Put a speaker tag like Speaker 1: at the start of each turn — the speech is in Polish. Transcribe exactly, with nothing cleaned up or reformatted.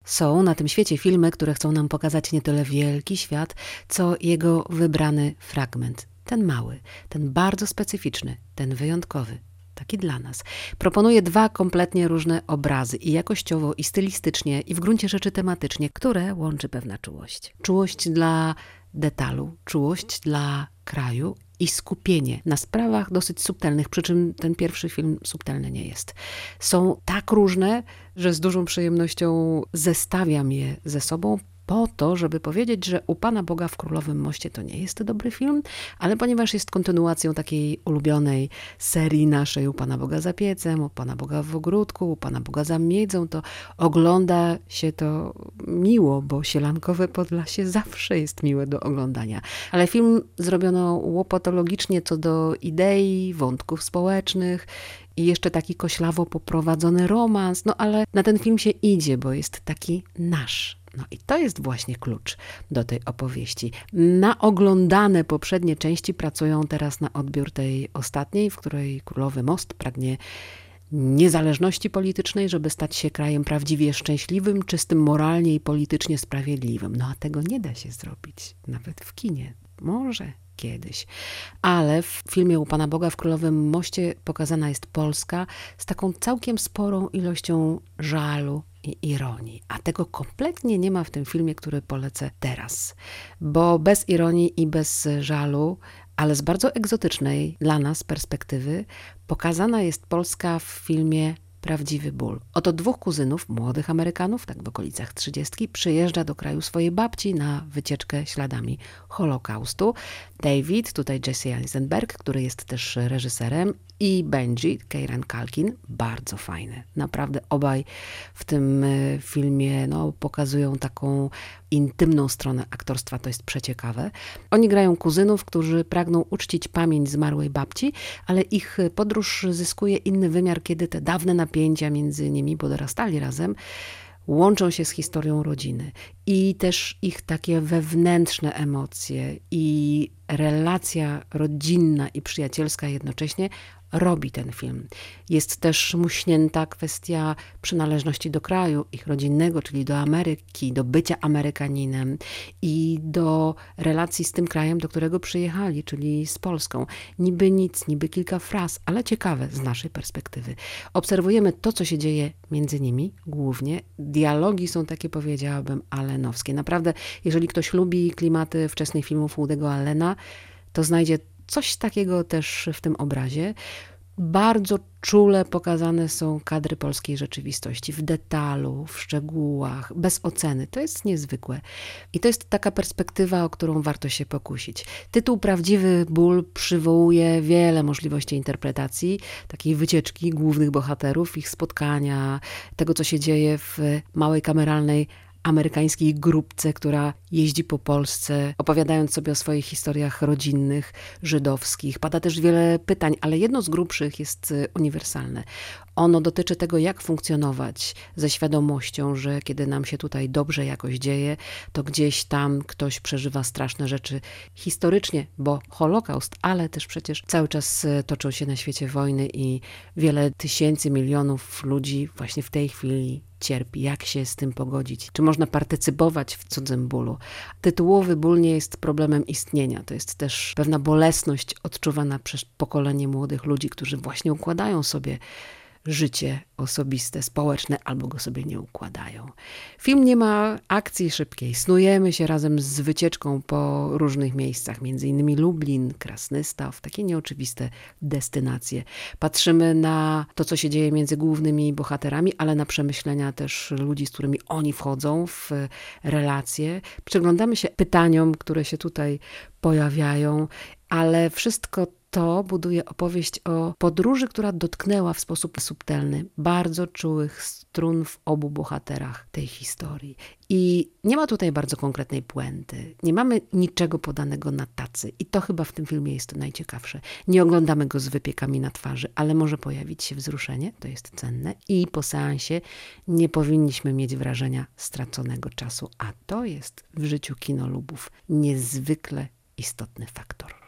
Speaker 1: Są na tym świecie filmy, które chcą nam pokazać nie tyle wielki świat, co jego wybrany fragment. Ten mały, ten bardzo specyficzny, ten wyjątkowy. Taki dla nas. Proponuje dwa kompletnie różne obrazy i jakościowo, i stylistycznie, i w gruncie rzeczy tematycznie, które łączy pewna czułość. Czułość dla detalu, czułość dla kraju i skupienie na sprawach dosyć subtelnych, przy czym ten pierwszy film subtelny nie jest. Są tak różne, że z dużą przyjemnością zestawiam je ze sobą, po to, żeby powiedzieć, że U Pana Boga w Królowym Moście to nie jest dobry film, ale ponieważ jest kontynuacją takiej ulubionej serii naszej U Pana Boga za piecem, U Pana Boga w ogródku, U Pana Boga za miedzą, to ogląda się to miło, bo Sielankowe Podlasie zawsze jest miłe do oglądania. Ale film zrobiono łopatologicznie co do idei, wątków społecznych i jeszcze taki koślawo poprowadzony romans, no ale na ten film się idzie, bo jest taki nasz. No i to jest właśnie klucz do tej opowieści. Na oglądane poprzednie części pracują teraz na odbiór tej ostatniej, w której Królowy Most pragnie niezależności politycznej, żeby stać się krajem prawdziwie szczęśliwym, czystym moralnie i politycznie sprawiedliwym. No a tego nie da się zrobić, nawet w kinie. Może kiedyś. Ale w filmie U Pana Boga w Królowym Moście pokazana jest Polska z taką całkiem sporą ilością żalu i ironii. A tego kompletnie nie ma w tym filmie, który polecę teraz. Bo bez ironii i bez żalu, ale z bardzo egzotycznej dla nas perspektywy, pokazana jest Polska w filmie Prawdziwy ból. Oto dwóch kuzynów, młodych Amerykanów, tak w okolicach trzydziestki, przyjeżdża do kraju swojej babci na wycieczkę śladami Holokaustu. David, tutaj Jesse Eisenberg, który jest też reżyserem, i Benji, Kieran Culkin, bardzo fajny. Naprawdę obaj w tym filmie no, pokazują taką intymną stronę aktorstwa, to jest przeciekawe. Oni grają kuzynów, którzy pragną uczcić pamięć zmarłej babci, ale ich podróż zyskuje inny wymiar, kiedy te dawne napięcia między nimi, bo dorastali razem, łączą się z historią rodziny i też ich takie wewnętrzne emocje i relacja rodzinna i przyjacielska jednocześnie robi ten film. Jest też muśnięta kwestia przynależności do kraju, ich rodzinnego, czyli do Ameryki, do bycia Amerykaninem i do relacji z tym krajem, do którego przyjechali, czyli z Polską. Niby nic, niby kilka fraz, ale ciekawe z naszej perspektywy. Obserwujemy to, co się dzieje między nimi, głównie. Dialogi są takie, powiedziałabym, allenowskie. Naprawdę, jeżeli ktoś lubi klimaty wczesnych filmów Woody'ego Allena, to znajdzie coś takiego też w tym obrazie. Bardzo czule pokazane są kadry polskiej rzeczywistości, w detalu, w szczegółach, bez oceny. To jest niezwykłe. I to jest taka perspektywa, o którą warto się pokusić. Tytuł Prawdziwy ból przywołuje wiele możliwości interpretacji, takiej wycieczki głównych bohaterów, ich spotkania, tego, co się dzieje w małej kameralnej amerykańskiej grupce, która jeździ po Polsce, opowiadając sobie o swoich historiach rodzinnych, żydowskich. Pada też wiele pytań, ale jedno z grubszych jest uniwersalne. Ono dotyczy tego, jak funkcjonować ze świadomością, że kiedy nam się tutaj dobrze jakoś dzieje, to gdzieś tam ktoś przeżywa straszne rzeczy historycznie, bo Holokaust, ale też przecież cały czas toczą się na świecie wojny i wiele tysięcy, milionów ludzi właśnie w tej chwili cierpi. Jak się z tym pogodzić? Czy można partycypować w cudzym bólu? Tytułowy ból nie jest problemem istnienia. To jest też pewna bolesność odczuwana przez pokolenie młodych ludzi, którzy właśnie układają sobie życie osobiste, społeczne, albo go sobie nie układają. Film nie ma akcji szybkiej. Snujemy się razem z wycieczką po różnych miejscach, między innymi Lublin, Krasnystaw, takie nieoczywiste destynacje. Patrzymy na to, co się dzieje między głównymi bohaterami, ale na przemyślenia też ludzi, z którymi oni wchodzą w relacje. Przyglądamy się pytaniom, które się tutaj pojawiają, ale wszystko to buduje opowieść o podróży, która dotknęła w sposób subtelny bardzo czułych strun w obu bohaterach tej historii. I nie ma tutaj bardzo konkretnej puenty. Nie mamy niczego podanego na tacy. I to chyba w tym filmie jest najciekawsze. Nie oglądamy go z wypiekami na twarzy, ale może pojawić się wzruszenie, to jest cenne. I po seansie nie powinniśmy mieć wrażenia straconego czasu. A to jest w życiu kinolobów niezwykle istotny faktor.